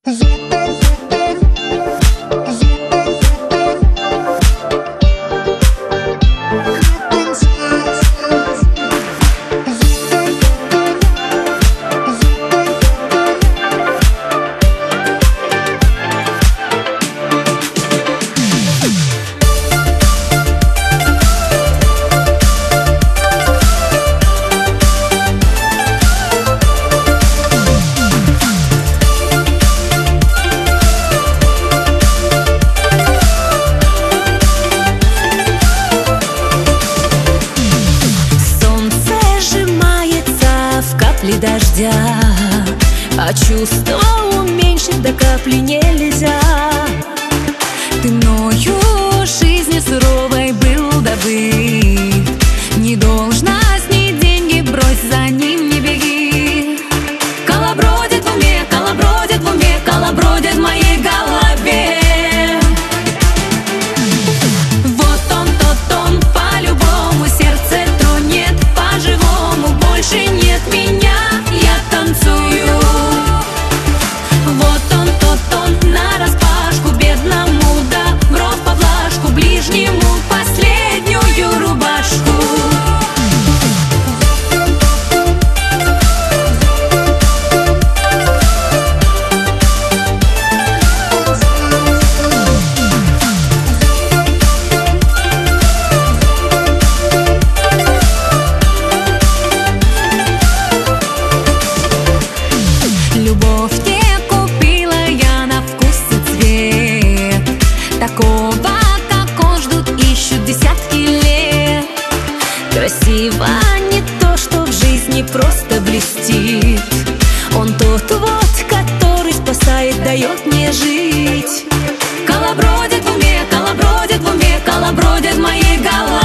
Дождя, а чувства уменьшить до капли нельзя. Ты мною жизни суровой был добыт, не должностни деньги брось, за ним не беги. Колобродит в уме, колобродит в уме, колобродит в моей голове. Вот он, тот он, по-любому сердце тронет, по-живому больше нет меня. Вот он, тот он, нараспашку бедному добро в поблажку, ближнему последнюю рубашку. Любовь не купила я на вкус и цвет, такого, как он, ждут, ищут десятки лет. Красиво не то, что в жизни просто блестит, он тот вот, который спасает, дает мне жить. Колобродит в уме, колобродит в уме, колобродит в моей голове.